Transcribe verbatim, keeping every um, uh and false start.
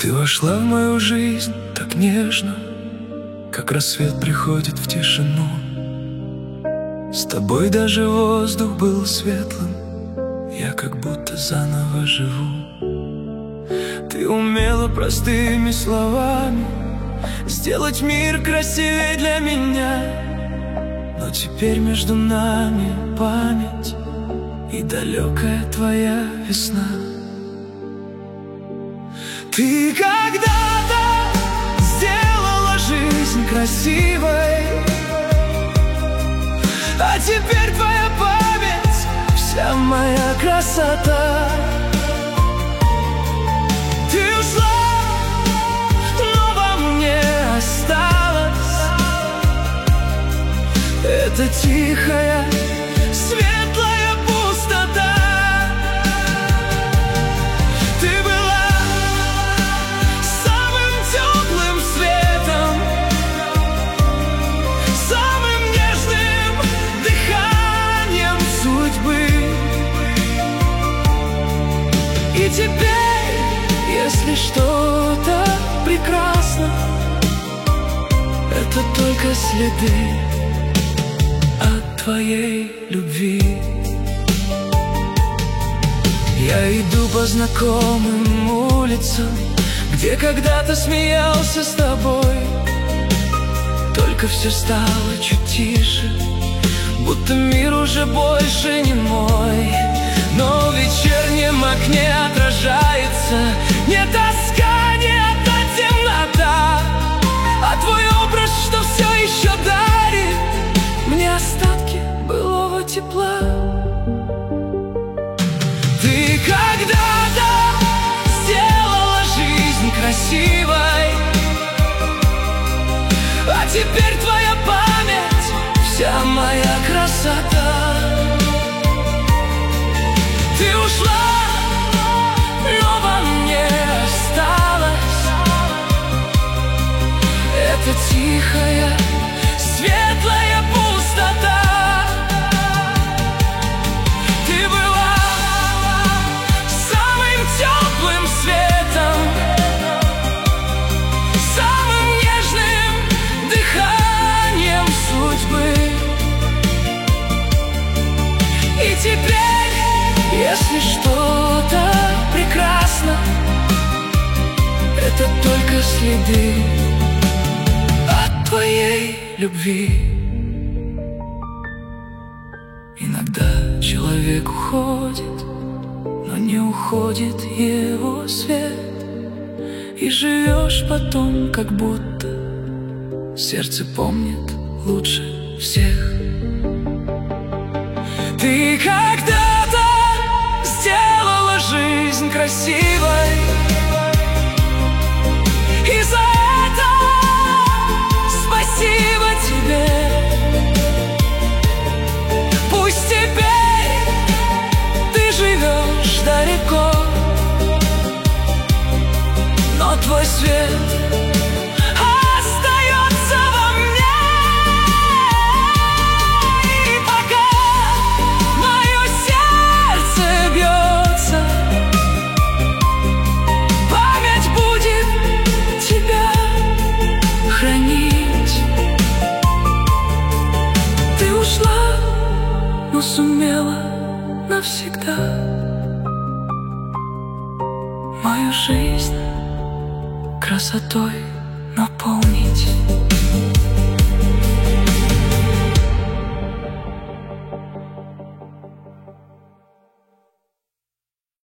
Ты вошла в мою жизнь так нежно, как рассвет приходит в тишину. С тобой даже воздух был светлым, я как будто заново живу. Ты умела простыми словами сделать мир красивее для меня. Но теперь между нами память и далекая твоя весна. Ты когда-то сделала жизнь красивой, а теперь твоя память — вся моя красота. Ты ушла, но во мне осталась эта тихая, светлая пустота. Ты была самым теплым светом, самым нежным дыханием судьбы. И теперь, если что-то прекрасно, это только следы от твоей любви. Я иду по знакомым улицам, где когда-то смеялся с тобой. Только все стало чуть тише, будто мир уже больше не мой. Но в вечернем окне отражается не тоска, не одна темнота, а твой образ, что все еще дарит мне остатки былого тепла. Ты когда-то сделала жизнь красивой, а теперь твоя память — вся моя красота. Ты ушла, но во мне осталась эта тихая, светлая пустота. Ты была самым теплым светом, самым нежным дыханием судьбы. И теперь, если что-то прекрасно, это только следы от твоей любви. Иногда человек уходит, но не уходит его свет, и живешь потом, как будто сердце помнит лучше всех. Ты когда-то сделала жизнь красивой, и за это спасибо тебе. Пусть теперь ты живешь далеко, но твой свет остается во мне. И пока мое сердце бьется, память будет тебя хранить. Ты ушла, но сумела навсегда мою жизнь красотой наполнить.